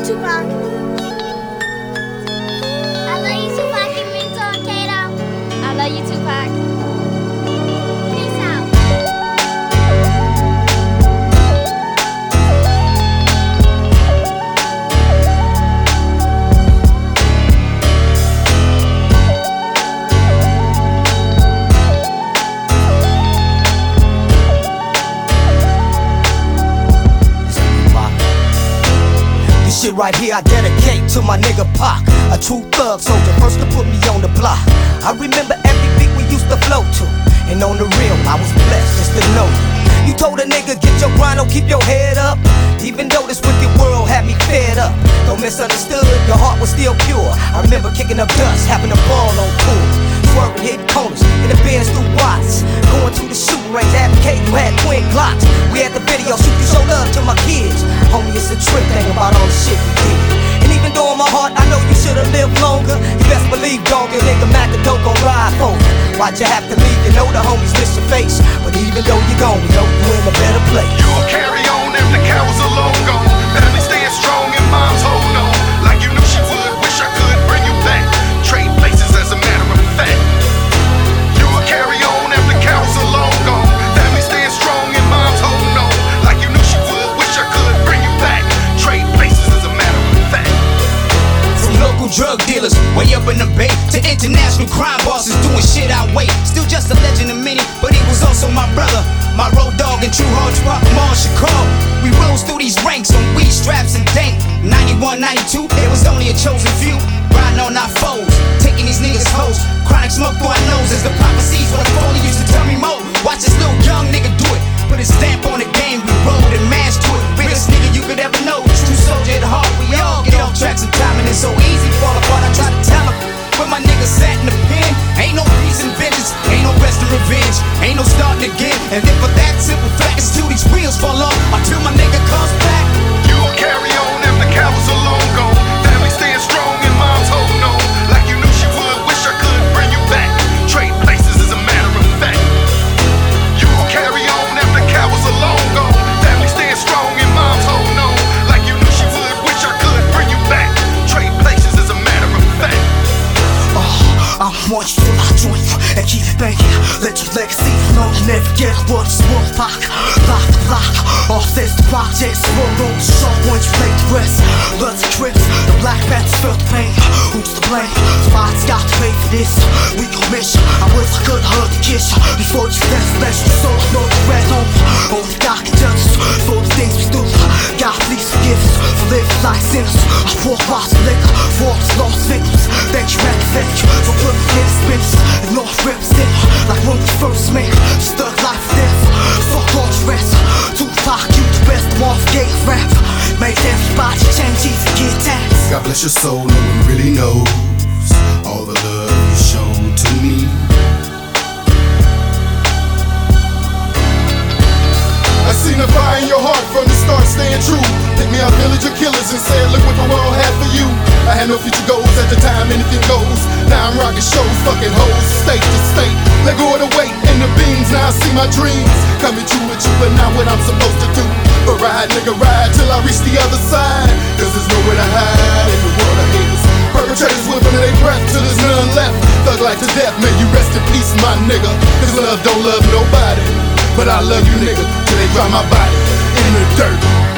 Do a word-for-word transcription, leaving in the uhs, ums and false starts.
you, Tupac. I love you, Tupac. It means to Kato. I love you, Tupac. Peace out. Shit right here I dedicate to my nigga Pac, a true thug soldier, first to put me on the block. I remember every beat we used to flow to, and on the real I was blessed just to know you. You told a nigga get your grind on, keep your head up, even though this wicked world had me fed up. Don't misunderstood, your heart was still pure. I remember kicking up dust, having a ball on tour, swerving, hitting corners, in the Benz through Watts, going to the shooting range, advocating, you had twin Glocks. We had the video, shoot you show love to my kids. Homie, it's a trip, think about all the shit we did. And even though in my heart I know you should've lived longer, you best believe, dog, your nigga Mac the dope gon' ride for you. Why'd you have to leave? You know the homies miss your face, but even though you're gone, we know you in a better place. You'll carry on if the cows are long gone. Family staying strong and mom's holding on like you knew she would. Wish I could bring you back. Trade places as a matter of fact. You'll carry on if the cows are long gone. Family staying strong and mom's holding on like you knew she would. Wish I could bring you back. Trade places as a matter of fact. From local drug dealers way up in the Bay to international crime bosses doing shit out way. Still just a legend to many, but he was also my brother, my road dog and true hard rock Marshall Call. We rose through these ranks on weed straps and dank. ninety-one, ninety-two, it was only a chosen few. Riding on our foes, taking these niggas hoes. Chronic smoke through our noses. The prophecies what the phony used to tell me more. Watch this little young nigga do it. Put his stamp on the game, we rolled and mashed to it. Realest nigga you could ever know. True soldier at heart, we all get off track sometime, and it's so easy fall apart. I try to tell him, but my nigga sat in the pen. Ain't no peace and vengeance, ain't no rest and revenge, ain't no starting again. And then for that simple fact, it's till these wheels fall off until my nigga comes back. You'll carry on if the cows are long gone. Family staying strong and mom's holding on like you knew she would. Wish I could bring you back. Trade places as a matter of fact. You'll carry on if the cows are long gone. Family staying strong and mom's holding on like you knew she would. Wish I could bring you back. Trade places as a matter of fact. I want you till I join you and keep it banging. Let your legacy know you never get what it's worth. Block, block, block. All this the projects roll on the show once you lay to rest. Bloods and crips, the Black Panthers felt the pain. Who's to blame? Somebody's got to pay for this. We gon' miss you. I wish I could hug and kiss you before you stand special. So I know the red home. Only God can judge us for the things we do. God please forgive us for living like sinners. I pour bottles of liquor for all the lost victims. Thank you, man, thank you for putting me in this business. And North represent like when we first met. Stuck life or death. Fuck all the rest. Tupac, you the best of all forgetting rap. Make everybody change, even get taxed. God bless your soul, no one really knows all the love you showed to me. I seen the fire in your heart from the start, staying true. Pick me out village of killers and said, look what the world had for you. I had no future goals at the time, anything goes. Now I'm rocking shows, fucking hoes, state to state. Let go of the weight and the beams, now I see my dreams coming true with you, but not what I'm supposed to do. But ride, nigga, ride till I reach the other side. Cause there's nowhere to hide in the world of haters. Perpetrators whipping their breath till there's none left. Thug life to death, may you rest in peace, my nigga. Cause love don't love nobody, but I love you, nigga, till they drop my body in the dirt.